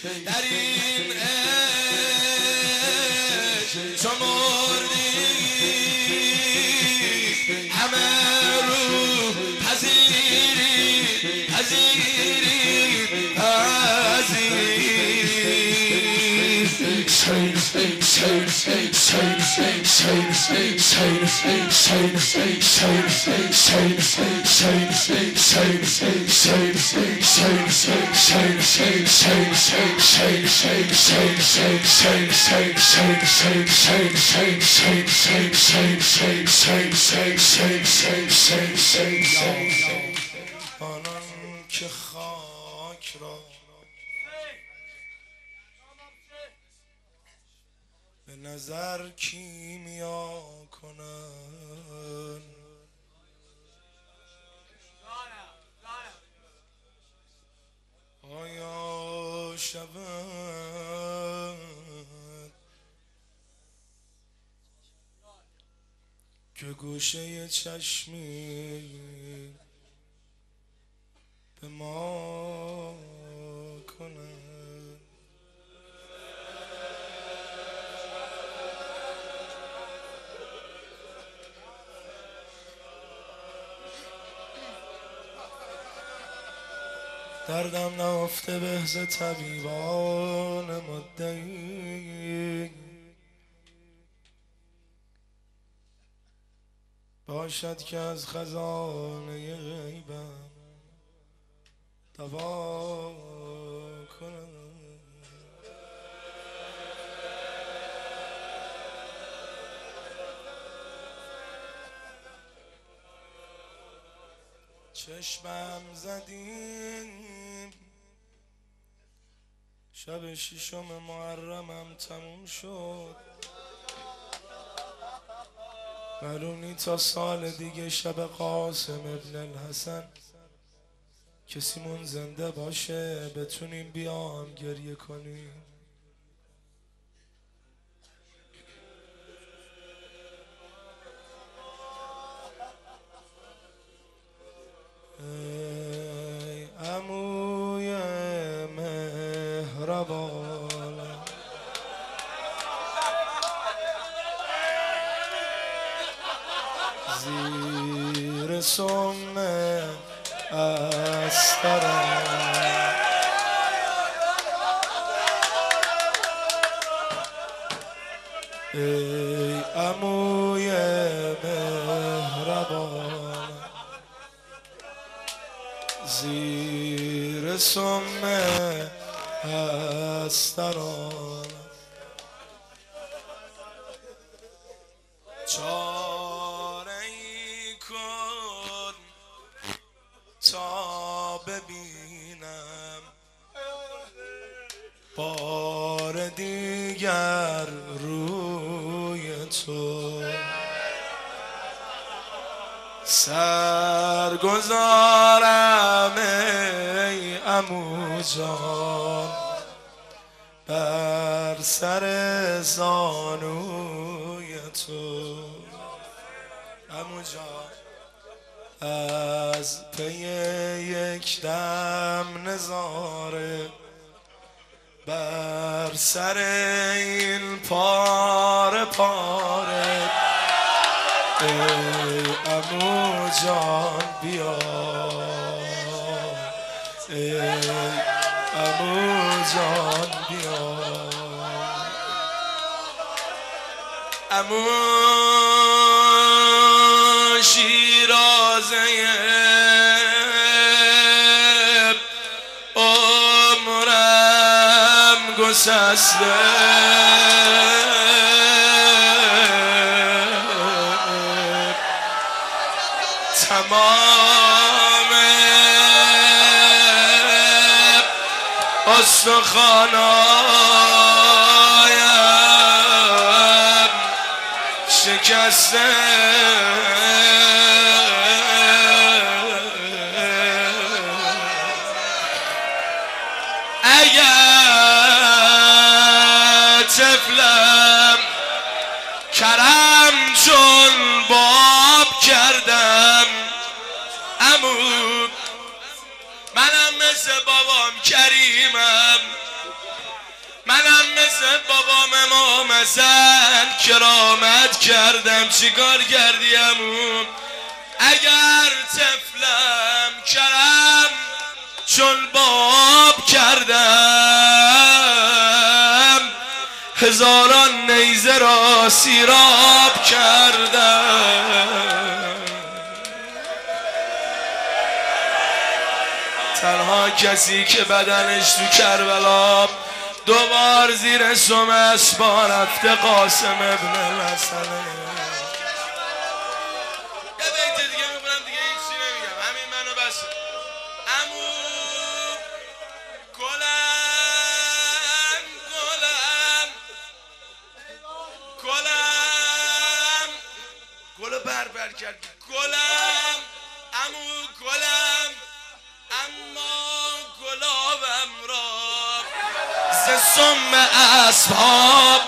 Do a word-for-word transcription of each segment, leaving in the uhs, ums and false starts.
در این عشق چو مردی همه رو پذیری پذیری پذیری آنان که خاک را به نظر کیمیا کنن آیا شود که گوشه چشمی به ما کنن دردم نهفته به ز طبیبان مدعی باشد که از خزانه غیبم دوا کنم چشمم زدیم شب ششم محرمم تموم شد معلوم تا سال دیگه شب قاسم ابن الحسن کسیمون زنده باشه بتونیم بیام گریه کنیم ای عموی مهربان زیر سم استرم ای عموی مهربان زیر سم استران چاره ای کن تا ببینم بار دیگر روی تو سرگذارم ای عمو جان بر سر زانوی تو عمو جان از پی یک دم نظاره بر سر این پاره پاره ای عمو جان بیا ای عمو جان بیا عمو شیرازه عمرم گسسته تمام استخوانایم شکسته اگر طفلم کرم چون باب کردم عمو منم مثل بابام کریمم مثل بابام امام حسن کرامت کردم. چیکار کردی عمو؟ اگر طفلم کرم چون باب کردم، هزاران نیزه را سیراب کردم. تنها کسی که بدنش تو کربلا دوبار زیر سم اسبا رفته قاسم ابن الحسن. یه بیت دیگه میکنم دیگه هیچی نمیگم، همین منو بس. عمو گلم گلم گلم گلو بر بر کرد گلم عمو گلم، اما گلابم را ز سم اصحاب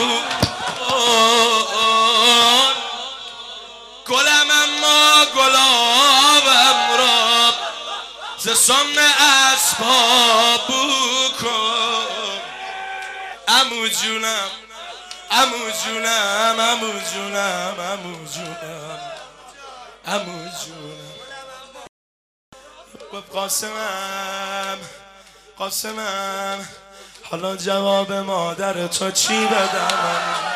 گلم، اما گلابم را ز سم اصحاب کن. عمو جونم عمو جونم عمو جونم عمو جونم عمو جونم. گفت قاسمم قاسمم حالا جواب مادر تو چی بدم؟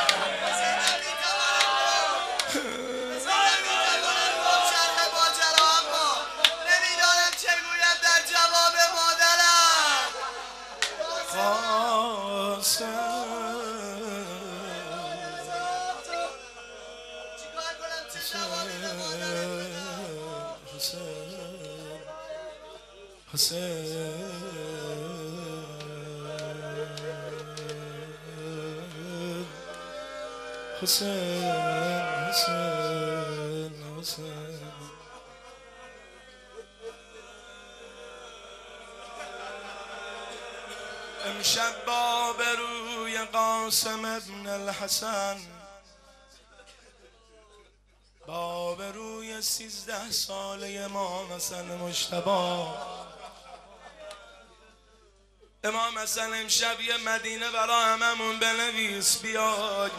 حسین حسین حسین حسین امشب با بروی قاسم ابن الحسن، با بروی سیزده ساله امام حسن مجتبی، امام حسن امشب یه مدینه برا هممون بنویس. بیای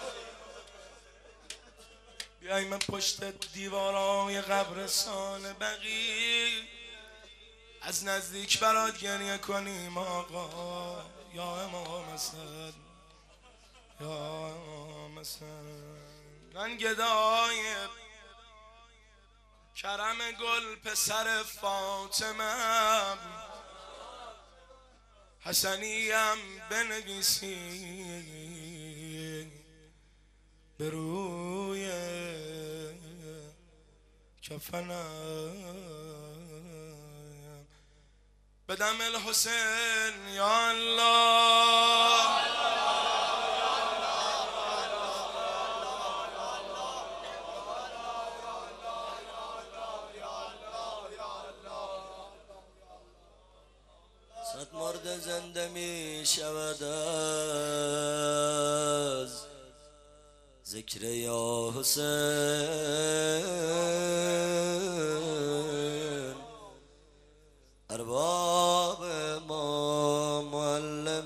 بیای من پشت دیوارای قبرستان بقیع از نزدیک برات گریه کنیم آقا. یا امام حسن یا امام حسن. من گدای کرم گل پسر فاطمه حسنیم بنویسی به روی کفنم. بدم الحسین یا الله. صد مرد زنده می شود از ذکر یا حسین. ارباب ما معلم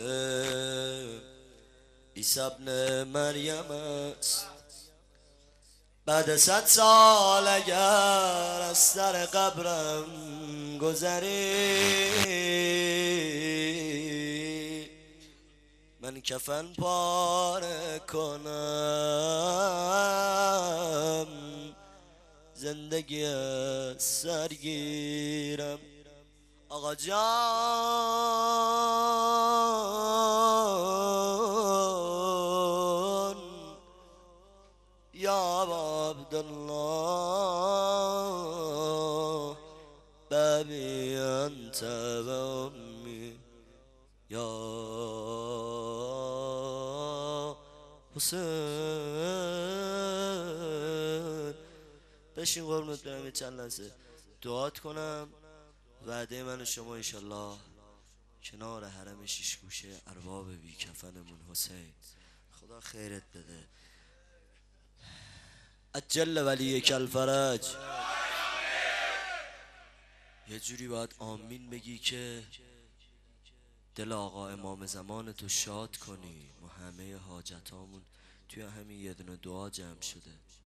عیسی ابن مریم است. بعد صد سال اگر از سر قبرم گذری، من کفن پاره کنم، زندگی از سر گیرم. آقا جان یا عبدالله بابی انت و امی یا حسین. بشین قربونت برم چند لحظه دعات کنم. وعده من و شما انشالله کنار حرم شیش گوشه ارباب بی کفنمون حسین، خدا خیرت بده. اجل ولی کل فرج. یه جوری باید آمین بگی که دل آقا امام زمان تو شاد کنی. ما همه حاجتامون توی همین یه دونه دعا جمع شده.